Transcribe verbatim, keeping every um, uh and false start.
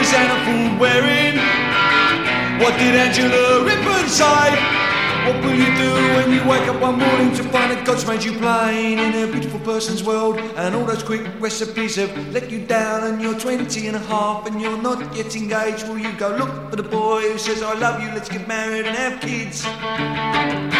is Anna Food wearing? What did Angela Rippon say? What will you do when you wake up one morning to find that God's made you plain in a beautiful person's world, and all those quick recipes have let you down, and you're twenty and a half and you're not yet engaged? Will you go look for the boy who says I love you, let's get married and have kids?